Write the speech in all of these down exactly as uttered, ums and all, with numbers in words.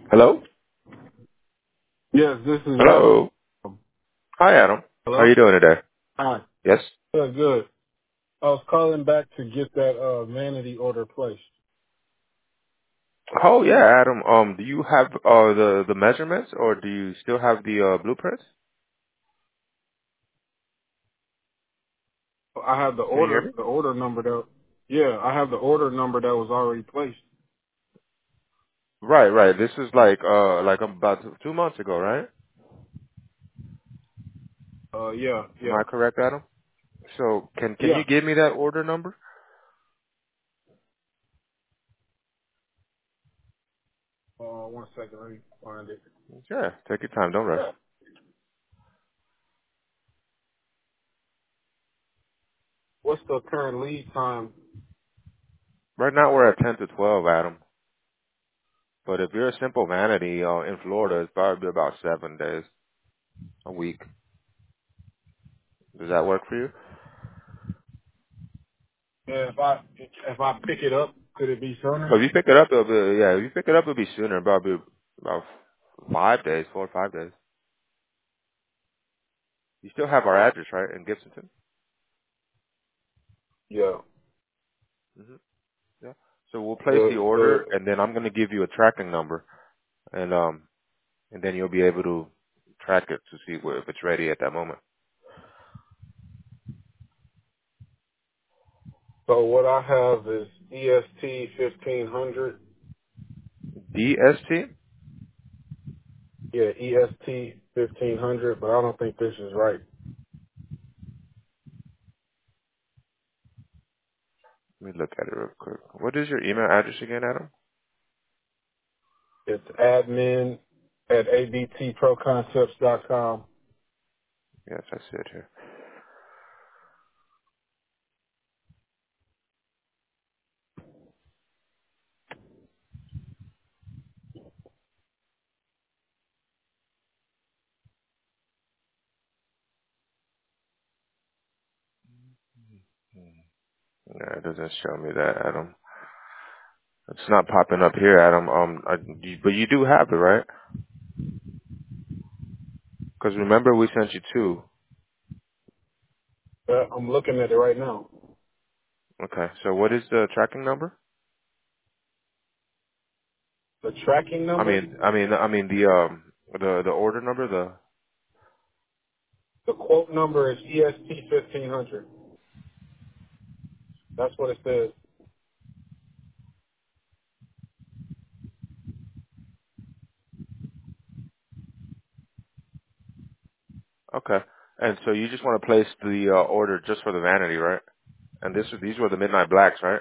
Hello? Yes, this is Adam. Hello? Hi, Adam. How are Hello? you doing today? Hi. Yes? Good, good. I was calling back to get that uh vanity order placed. Oh, yeah, Adam. Um, do you have uh the the measurements, or do you still have the uh blueprints? I have the Can you hear order me? the order number that yeah, I have the order number that was already placed. Right, right. This is like uh like about two months ago, right? Uh yeah, Am yeah. I correct, Adam? So can can Yeah. you give me that order number? Uh one second, let me find it. Yeah, take your time. Don't rush. What's the current lead time? Right now we're at ten to twelve, Adam. But if you're a simple vanity uh, in Florida, it's probably about seven days, a week. Does that work for you? Yeah, if I if I pick it up, could it be So sooner? if you pick it up, it'll be, yeah, if you pick it up, it'll be sooner, probably about five days, four or five days. You still have our address, right, in Gibsonton? Yeah. hmm Yeah. So we'll place The the the order, and then I'm going to give you a tracking number, and um, and then you'll be able to track it to see where, if it's ready at that moment. so what I have is E S T fifteen hundred. D S T? Yeah, E S T fifteen hundred, but I don't think this is right. Let me look at it real quick. What is your email address again, Adam? It's admin at a b t pro concepts dot com. Yes, I see it here. Yeah, it doesn't show me that, Adam. It's not popping up here, Adam. Um, I, you, but you do have it, right? Because remember we sent you two. Uh, I'm looking at it right now. Okay. So what is the tracking number? The tracking I number, mean, I mean, I mean the um the the order number. The the quote number is E S T fifteen hundred. That's what it says. okay. And so you just want to place the uh, order just for the vanity, right? And this these were the midnight blacks, right?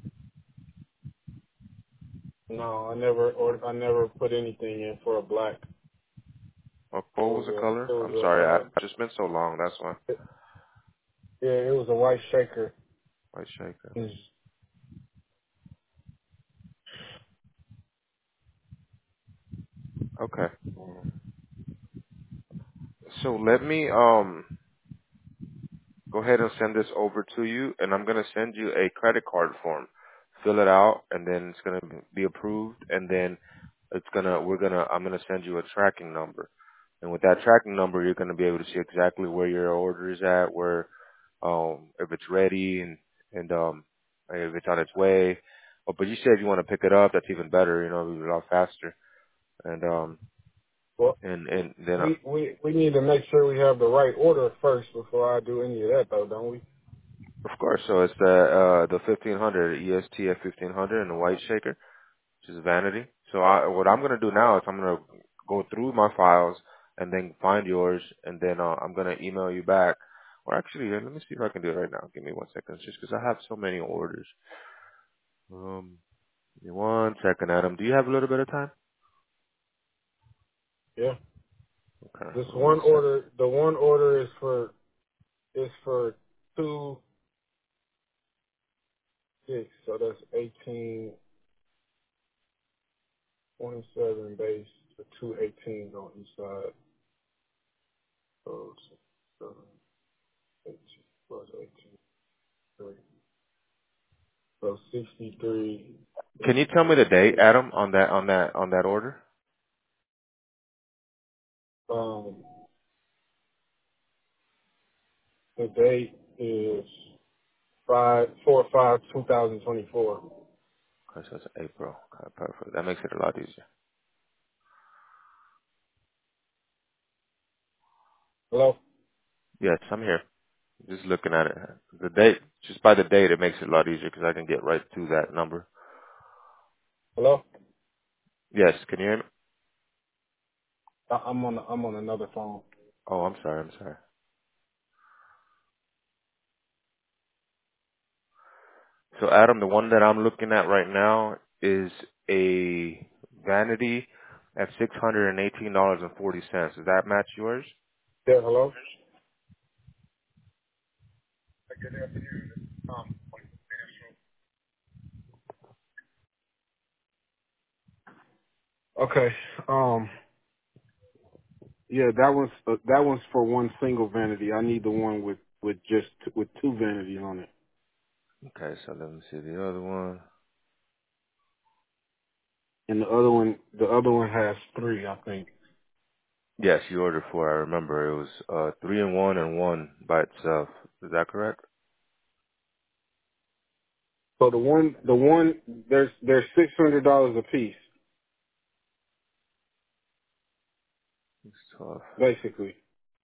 No, I never or I never put anything in for a black. What It what was was the a color? it was I'm sorry, I a uh it's just been so long. That's why. it, yeah, it was a white shaker. White shaker. It's- Okay. So let me um go ahead and send this over to you, and I'm gonna send you a credit card form. Fill it out, and then it's gonna be approved, and then it's gonna we're gonna I'm gonna send you a tracking number, and with that tracking number, you're gonna be able to see exactly where your order is at, where um if it's ready, and and um if it's on its way. Oh, but you said you want to pick it up. That's even better. You know, it'll be a lot faster. And um Well, and and then uh, we we we need to make sure we have the right order first before I do any of that, though, don't we? of course, so it's the uh the fifteen hundred E S T F fifteen hundred and the white shaker, which is vanity. So I, what I'm gonna do now is I'm gonna go through my files and then find yours, and then uh, I'm gonna email you back. Or actually, uh, let me see if I can do it right now. Give me one second, just because I have so many orders. Um, give me one second, Adam. Do you have a little bit of time? Yeah. Okay, This one one second. order, the one order is for is for two six, so that's eighteen twenty seven base for two eighteens on each side. So seven, eighteen plus eighteen, three. So sixty three. Can you tell me the date, Adam, on that on that on that order? The date is five four five two thousand twenty four. Okay, so it's April. Okay, perfect. That makes it a lot easier. Hello? Yes, I'm here. Just looking at it. The date, just by the date, it makes it a lot easier because I can get right to that number. Hello? Yes, can you hear me? I- I'm on I'm on another phone. Oh, I'm sorry. I'm sorry. So, Adam, the one that I'm looking at right now is a vanity at six hundred and eighteen dollars and forty cents. Does that match yours? Yeah, hello? Okay. Um yeah, that one's uh, that one's for one single vanity. I need the one with with just with two vanities on it. Okay, so let me see the other one. And the other one the other one has three, I think. Yes, you ordered four. I remember it was uh three and one and one by itself. Is that correct? So the one the one there's there's six hundred dollars a piece, It's twelve. basically.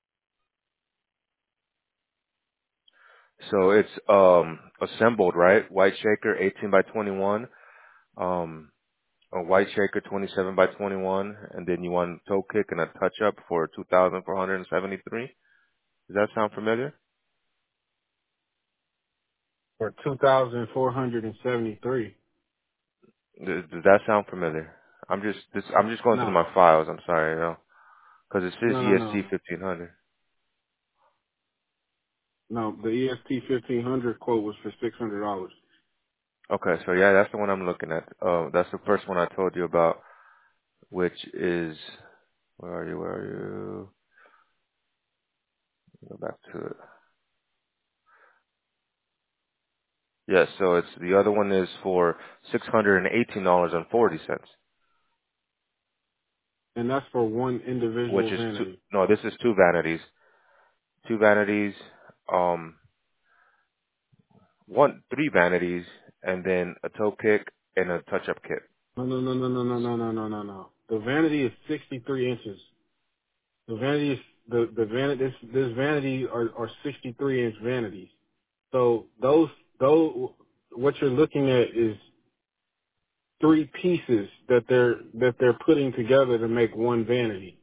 So it's um assembled, right? White shaker, eighteen by twenty-one. Um, a white shaker, twenty-seven by twenty-one, and then you want a toe kick and a touch up for two thousand four hundred seventy-three. Does that sound familiar? For two thousand four hundred and seventy three. Does, does that sound familiar? I'm just this, I'm just going through No. my files. I'm sorry, you know, because it says No no E S T no. fifteen hundred. No. The E S T fifteen hundred quote was for six hundred dollars. Okay, so yeah, that's the one I'm looking at. Uh, that's the first one I told you about, which is where are you? Where are you? Go back to it. Yes, so it's the other one is for six hundred and eighteen dollars and forty cents, And that's for one which individual is two. vanity. No, this is two vanities. Two vanities. Um, one, three vanities, and then a toe kick and a touch-up kit. No no no no no no no no no no no. The vanity is sixty three inches. The vanity is the the vanity this this vanity are are sixty three inch vanities. So those those what you're looking at is three pieces that they're that they're putting together to make one vanity.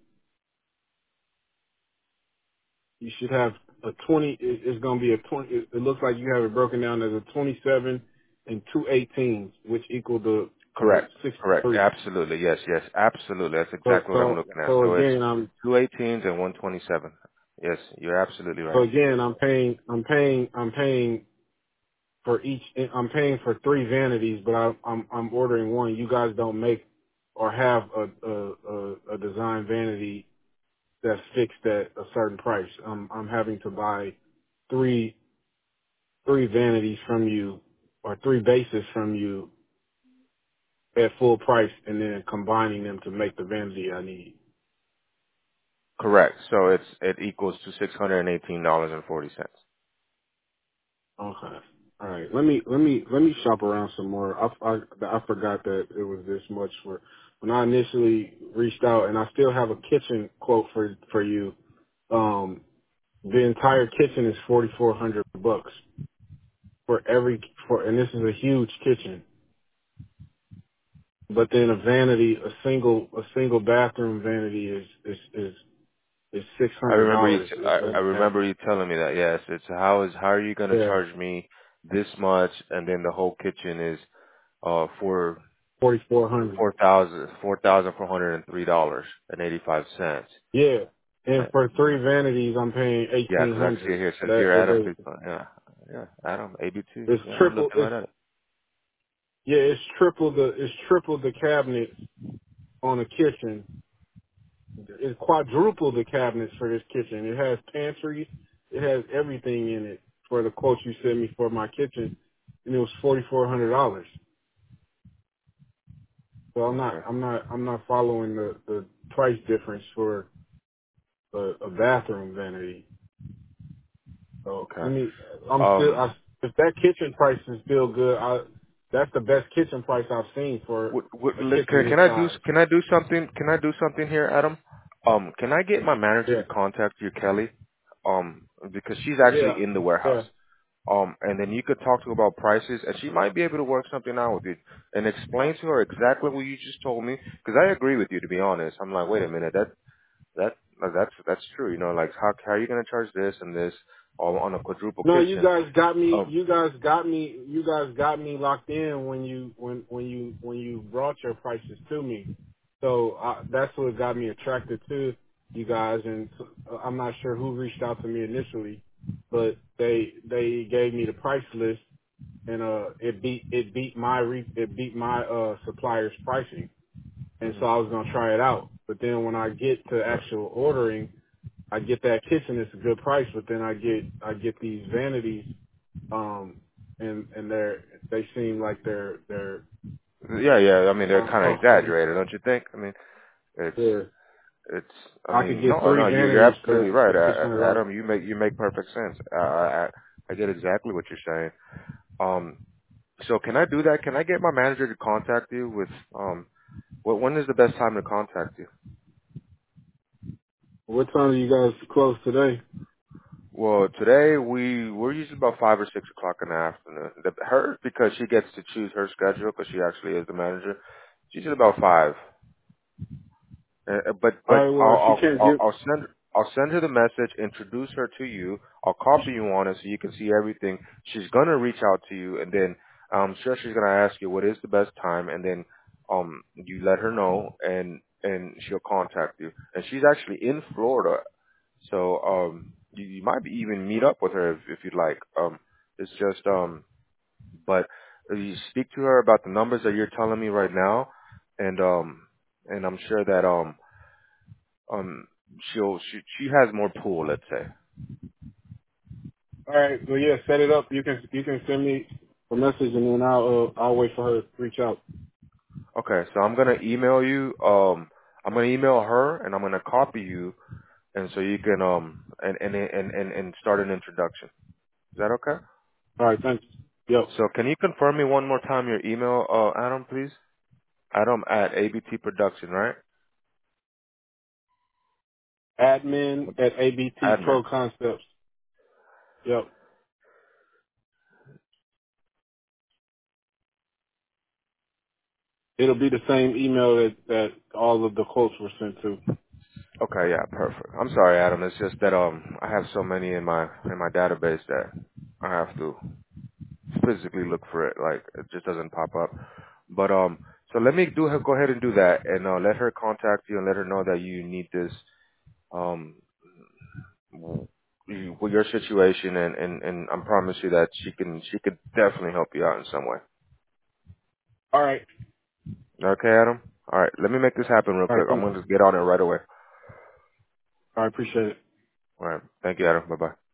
You should have a twenty. it- It's going to be a twenty. It it looks like you have it broken down as a twenty-seven and two eighteens, which equal the the Correct. Correct. sixty-three. Absolutely. Yes. Yes. Absolutely. That's So exactly what I'm so looking at. so So it's again, I'm two eighteens and one twenty-seven. Yes, you're absolutely so right. again I'm paying I'm paying I'm paying for each. I'm paying for three vanities, but I, I'm I'm ordering one. You guys don't make or have a a, a, a design vanity that's fixed at a certain price. I'm I'm having to buy three three vanities from you or three bases from you at full price and then combining them to make the vanity I need. Correct. So it's it equals to six hundred and eighteen dollars and forty cents. Okay. All right. Let me let me let me shop around some more. I, I I forgot that it was this much for when I initially reached out, and I still have a kitchen quote for for you. Um, the entire kitchen is forty four hundred bucks for every for, and this is a huge kitchen. But then a vanity, a single, a single bathroom vanity is is is is six I hundred remember you. dollars. T- It I, I doesn't have, remember you telling me that. Yes. It's how is how are you going to yeah, charge me this much, and then the whole kitchen is uh for forty four hundred. four thousand four thousand four hundred and three dollars and eighty five cents. Yeah, and for three vanities, I'm paying Yeah, eighteen because I see it hundred. here. It says That here, it Adam. does. Please, uh, yeah, yeah, Adam, A B T. It's Yeah, I'm triple. looking It's right at it. yeah. It's triple the. It's triple the cabinets on a kitchen. It's quadruple the cabinets for this kitchen. It has pantries. It has everything in it for the quote you sent me for my kitchen, and it was forty four hundred dollars. So I'm not, Okay. I'm not, I'm not following the, the price difference for a, a bathroom vanity. So Okay. let me. I'm still. Um, I, if that kitchen price is still good, I that's the best kitchen price I've seen for what, what, a li- kitchen can, this can I do size. can I do something? Can I do something here, Adam? Um, can I get my manager Yeah. to contact you, Kelly? Um, because she's Yeah. actually in the warehouse. Yeah. Um, and then you could talk to her about prices, and she might be able to work something out with you and explain to her exactly what you just told me. Because I agree with you, to be honest. I'm like, wait a minute, that that that's that's true. You know, like how how are you gonna charge this and this all on a quadruple No, you kitchen? guys got me. Um, You guys got me. You guys got me locked in when you when when you when you brought your prices to me. So uh, that's what got me attracted to you guys. And uh, I'm not sure who reached out to me initially, but they they gave me the price list, and uh, it beat it beat my re, it beat my uh supplier's pricing. And so mhm. I was gonna try it out. But then when I get to actual ordering, I get that kitchen. It's a good price, but then I get I get these vanities um, and and they're they seem like they're they're Yeah, yeah. I mean, I they're don't kind of know. exaggerated, don't you think? I mean, it's Yeah, it's. I I could mean, get no, three no. You're you're vanities absolutely for right, for six hundred A- A- dollars. Adam. You make you make perfect sense. I, I I get exactly what you're saying. Um, so can I do that? Can I get my manager to contact you with um? What when is the best time to contact you? What time do you guys close today? Well, today we we're usually about five or six o'clock in the afternoon. The, her because she gets to choose her schedule because she actually is the manager. She's usually about five. Uh, uh, but All but right. Well, I'll, if you I'll can't I'll give, I'll send I'll send her the message, introduce her to you. I'll copy you on it so you can see everything. She's gonna reach out to you, and then I'm sure she's gonna ask you what is the best time, and then um you let her know, and and she'll contact you. And she's actually in Florida, so um you, you might be even meet up with her if, if you'd like. Um, it's just um, but you speak to her about the numbers that you're telling me right now, and um and I'm sure that um um she'll she she has more pull, let's say. all right. Well, yeah, set it up. You can you can send me a message and then I'll uh, I'll wait for her to reach out. Okay, so I'm gonna email you. Um, I'm gonna email her and I'm gonna copy you, and so you can um and and and and, and start an introduction. Is that okay? All right. Thanks. Yep. So can you confirm me one more time your email, uh, Adam, please? Adam at A B T Production, right? Admin at A B T Admin. Pro Concepts. Yep. It'll be the same email that that all of the quotes were sent to. Okay, yeah, perfect. I'm sorry, Adam. It's just that um I have so many in my in my database that I have to physically look for it. Like it just doesn't pop up. But um, so let me do go ahead and do that, and uh, let her contact you and let her know that you need this um w- with your situation, and and and I promise you that she can she could definitely help you out in some way. All right. Okay, Adam. All right, let me make this happen real All right. quick. I'm Thanks. going to get on it right away. I appreciate it. All right, thank you, Adam. Bye bye.